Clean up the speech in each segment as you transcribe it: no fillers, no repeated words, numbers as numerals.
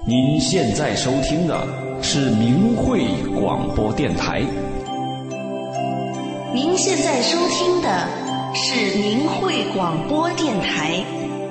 您现在收听的是明慧广播电台。 您现在收听的是明慧广播电台。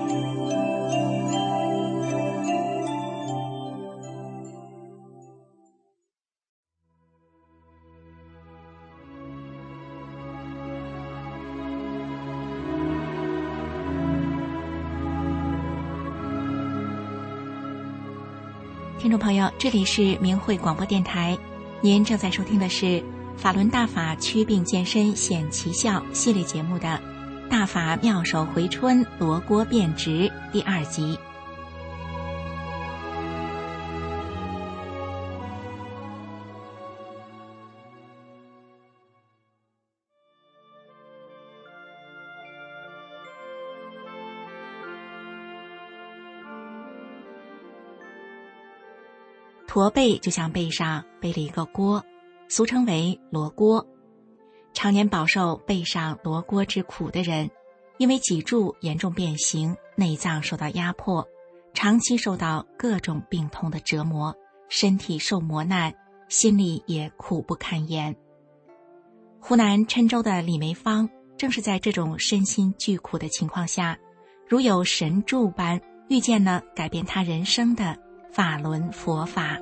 听众朋友，这里是明慧广播电台，您正在收听的是法轮大法祛病健身显奇效系列节目的大法妙手回春罗锅变直第2集。驼背就像背上背了一个锅，俗称为罗锅。常年饱受背上罗锅之苦的人，因为脊柱严重变形，内脏受到压迫，长期受到各种病痛的折磨，身体受磨难，心里也苦不堪言。湖南郴州的李梅芳正是在这种身心俱苦的情况下，如有神助般遇见了改变他人生的法轮佛法。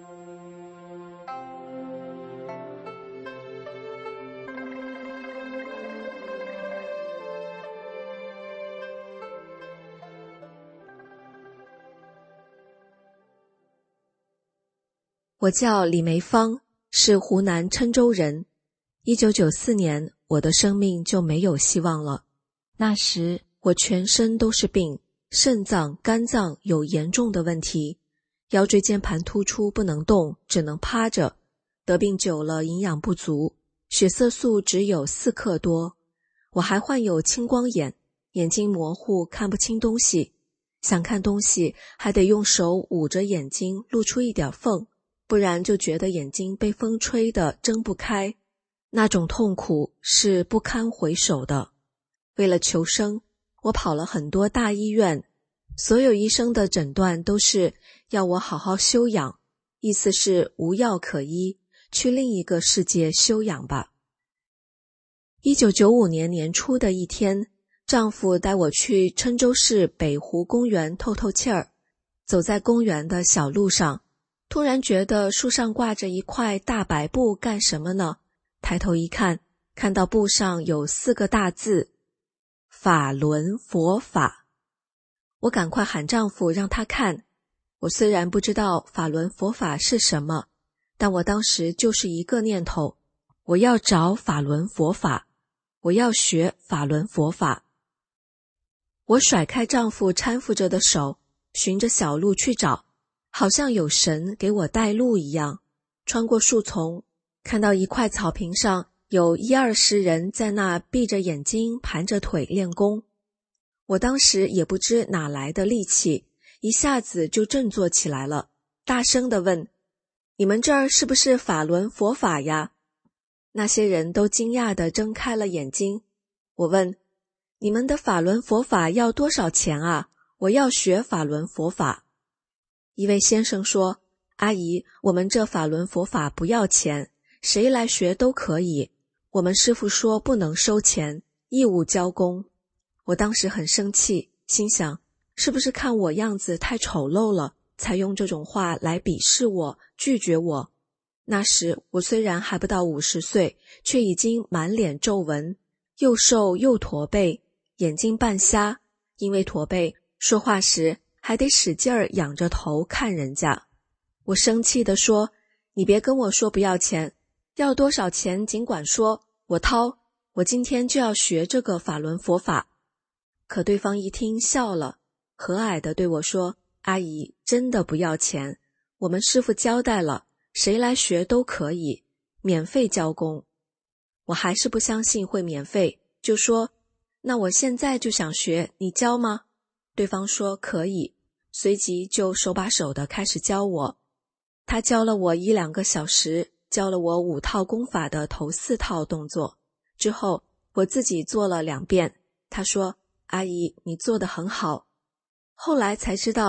我叫李梅芳，是湖南郴州人。1994年，我的生命就没有希望了。那时我全身都是病，肾脏、肝脏有严重的问题，腰椎间盘突出不能动，只能趴着，得病久了营养不足，血色素只有4克多。我还患有青光眼，眼睛模糊，看不清东西，想看东西还得用手捂着眼睛，露出一点缝，不然就觉得眼睛被风吹得睁不开，那种痛苦是不堪回首的。为了求生，我跑了很多大医院，所有医生的诊断都是要我好好休养，意思是无药可医，去另一个世界休养吧。1995年年初的一天，丈夫带我去郴州市北湖公园透透气儿。走在公园的小路上，突然觉得树上挂着一块大白布干什么呢？抬头一看，看到布上有4个大字：法轮佛法。我赶快喊丈夫让他看。我虽然不知道法轮佛法是什么，但我当时就是一个念头，我要找法轮佛法，我要学法轮佛法。我甩开丈夫搀扶着的手，循着小路去找，好像有神给我带路一样。穿过树丛，看到一块草坪上有10-20人在那闭着眼睛盘着腿练功。我当时也不知哪来的力气，一下子就振作起来了，大声地问：你们这儿是不是法轮佛法呀？那些人都惊讶地睁开了眼睛。我问：你们的法轮佛法要多少钱啊？我要学法轮佛法。一位先生说：阿姨，我们这法轮佛法不要钱，谁来学都可以，我们师父说不能收钱，义务交功。我当时很生气，心想是不是看我样子太丑陋了，才用这种话来鄙视我，拒绝我。那时我虽然还不到50岁，却已经满脸皱纹，又瘦又驼背，眼睛半瞎，因为驼背，说话时还得使劲儿仰着头看人家。我生气地说：你别跟我说不要钱，要多少钱尽管说，我掏，我今天就要学这个法轮佛法。可对方一听笑了，和蔼地对我说：阿姨，真的不要钱，我们师父交代了，谁来学都可以，免费教功。我还是不相信会免费，就说：那我现在就想学，你教吗？对方说可以，随即就手把手地开始教我。他教了我1-2个小时，教了我5套功法的头4套动作，之后我自己做了2遍。他说：阿姨，你做得很好。后来才知道，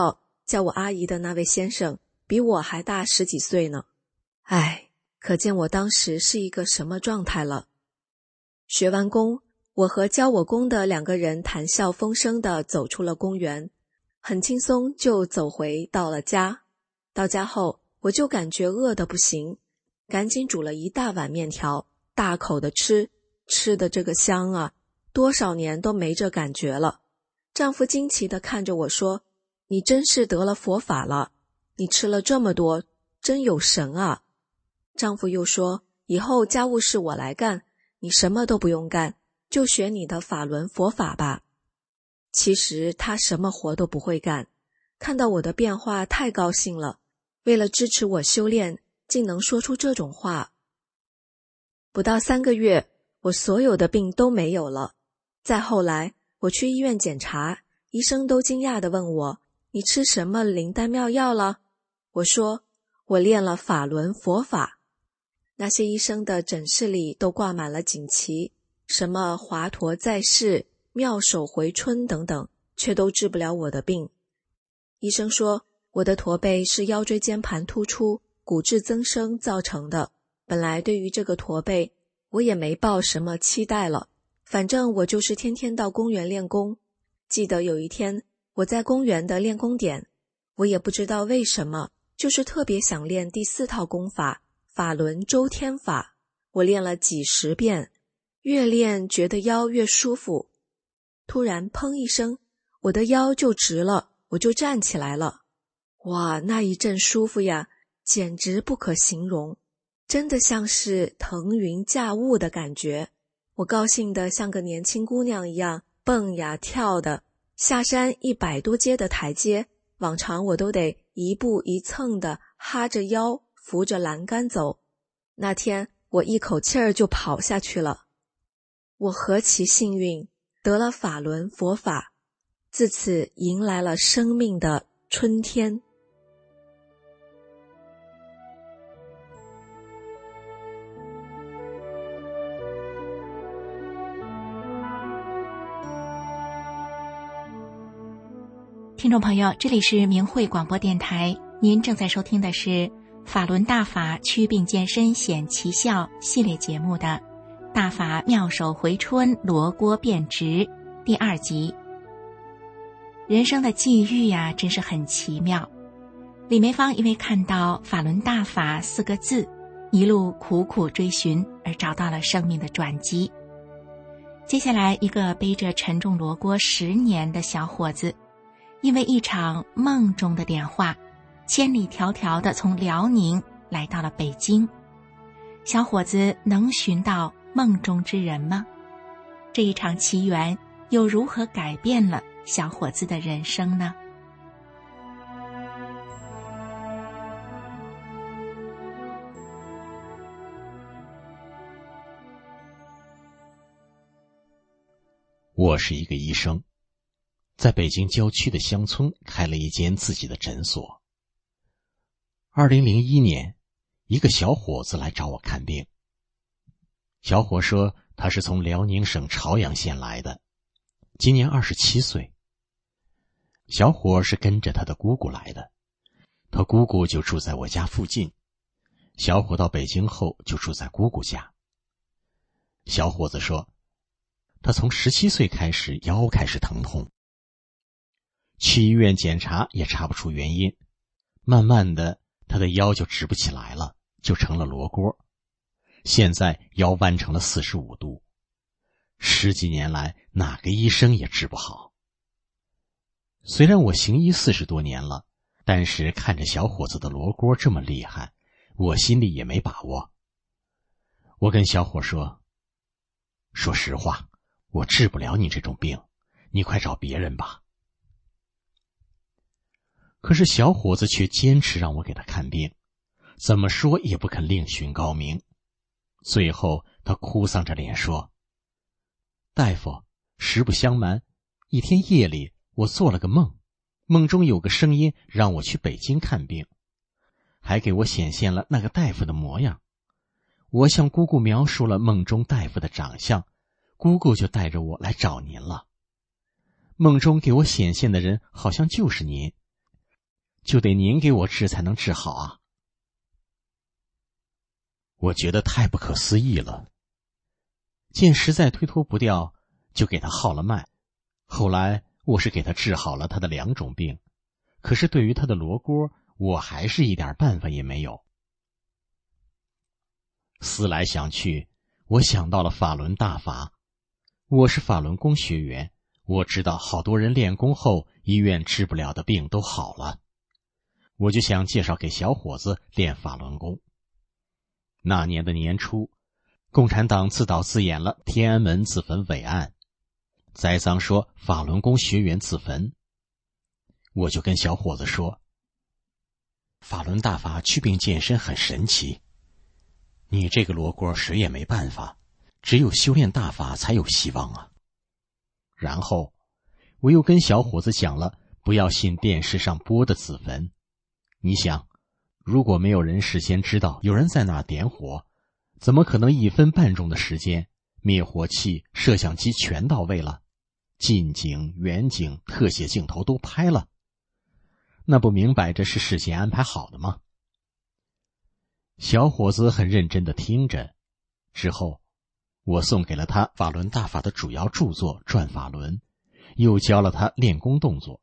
叫我阿姨的那位先生比我还大10几岁呢。可见我当时是一个什么状态了。学完功，我和教我功的2个人谈笑风生地走出了公园，很轻松就走回到了家。到家后，我就感觉饿得不行，赶紧煮了一大碗面条，大口的吃，吃的这个香啊，多少年都没这感觉了。丈夫惊奇地看着我说，你真是得了佛法了，你吃了这么多，真有神啊。丈夫又说，以后家务事我来干，你什么都不用干，就学你的法轮佛法吧。其实他什么活都不会干，看到我的变化太高兴了，为了支持我修炼，竟能说出这种话。不到3个月，我所有的病都没有了。再后来，我去医院检查，医生都惊讶地问我，你吃什么灵丹妙药了？我说，我练了法轮佛法。那些医生的诊室里都挂满了锦旗，什么华佗在世、妙手回春等等，却都治不了我的病。医生说，我的驼背是腰椎间盘突出、骨质增生造成的。本来对于这个驼背，我也没抱什么期待了，反正我就是天天到公园练功。记得有一天，我在公园的练功点，我也不知道为什么，就是特别想练第4套功法，法轮周天法。我练了几10遍，越练觉得腰越舒服。突然砰一声，我的腰就直了，我就站起来了。哇，那一阵舒服呀，简直不可形容，真的像是腾云驾雾的感觉。我高兴得像个年轻姑娘一样，蹦呀跳的，下山100多阶的台阶，往常我都得一步一蹭的哈着腰，扶着栏杆走。那天我一口气儿就跑下去了。我何其幸运，得了法轮佛法，自此迎来了生命的春天。 听众朋友，这里是明慧广播电台，您正在收听的是法轮大法祛病健身显奇效系列节目的大法妙手回春罗锅变直第2集。人生的际遇呀，真是很奇妙。李梅芳因为看到法轮大法4个字，一路苦苦追寻，而找到了生命的转机。接下来，一个背着沉重罗锅10年的小伙子，因为一场梦中的点化，千里迢迢地从辽宁来到了北京。小伙子能寻到梦中之人吗？这一场奇缘又如何改变了小伙子的人生呢？ 我是一个医生，在北京郊区的乡村开了一间自己的诊所。2001年，一个小伙子来找我看病。小伙说他是从辽宁省朝阳县来的，今年27岁。小伙是跟着他的姑姑来的，他姑姑就住在我家附近。小伙到北京后就住在姑姑家。小伙子说，他从17岁开始腰开始疼痛，去医院检查也查不出原因，慢慢的他的腰就直不起来了，就成了罗锅。现在腰弯成了45度，10几年来哪个医生也治不好。虽然我行医40多年了，但是看着小伙子的罗锅这么厉害，我心里也没把握。我跟小伙说，说实话，我治不了你这种病，你快找别人吧。可是小伙子却坚持让我给他看病，怎么说也不肯另寻高明。最后他哭丧着脸说，大夫，实不相瞒，一天夜里我做了个梦，梦中有个声音让我去北京看病，还给我显现了那个大夫的模样。我向姑姑描述了梦中大夫的长相，姑姑就带着我来找您了。梦中给我显现的人好像就是您， 就得您给我治才能治好啊。我觉得太不可思议了，见实在推脱不掉，就给他号了脉。后来我是给他治好了他的2种病，可是对于他的罗锅，我还是一点办法也没有。思来想去，我想到了法轮大法。我是法轮功学员，我知道好多人练功后医院治不了的病都好了，我就想介绍给小伙子练法轮功。那年的年初，共产党自导自演了天安门自焚伟案，栽赃说法轮功学员自焚。我就跟小伙子说，法轮大法祛病健身很神奇，你这个罗锅谁也没办法，只有修炼大法才有希望啊。然后我又跟小伙子讲了不要信电视上播的自焚。你想，如果没有人事先知道有人在那儿点火，怎么可能1分半钟的时间，灭火器、摄像机全到位了，近景、远景、特写镜头都拍了？那不明摆着是事先安排好的吗？小伙子很认真地听着，之后我送给了他法轮大法的主要著作《转法轮》，又教了他练功动作。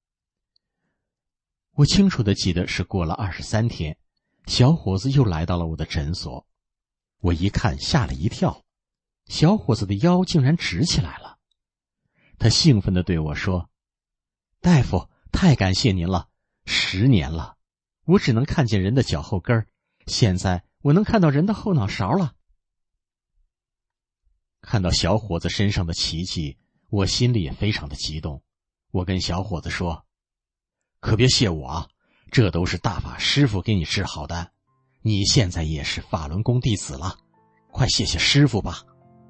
我清楚地记得是过了23天，小伙子又来到了我的诊所。我一看吓了一跳，小伙子的腰竟然直起来了。他兴奋地对我说，大夫，太感谢您了，10年了，我只能看见人的脚后跟，现在我能看到人的后脑勺了。看到小伙子身上的奇迹，我心里也非常的激动。我跟小伙子说，可别谢我啊，这都是大法师傅给你治好的，你现在也是法轮功弟子了，快谢谢师傅吧。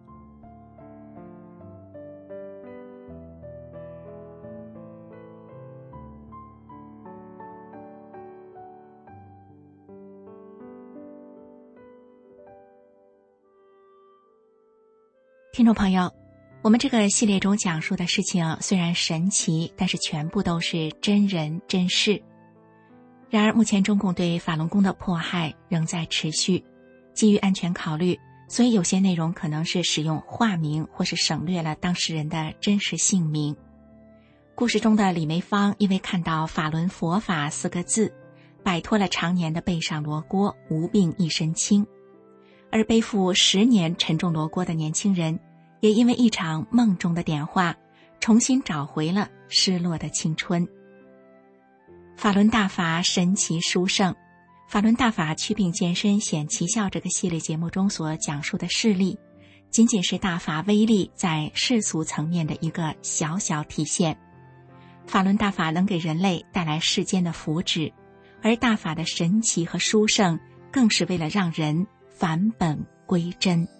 听众朋友，我们这个系列中讲述的事情虽然神奇，但是全部都是真人真事。然而目前中共对法轮功的迫害仍在持续，基于安全考虑，所以有些内容可能是使用化名或是省略了当事人的真实姓名。故事中的李梅芳因为看到法轮佛法4个字，摆脱了常年的背上罗锅，无病一身轻。而背负10年沉重罗锅的年轻人，也因为一场梦中的点化，重新找回了失落的青春。法轮大法神奇殊胜，法轮大法祛病健身显奇效这个系列节目中所讲述的事例，仅仅是大法威力在世俗层面的一个小小体现。法轮大法能给人类带来世间的福祉，而大法的神奇和殊胜，更是为了让人返本归真。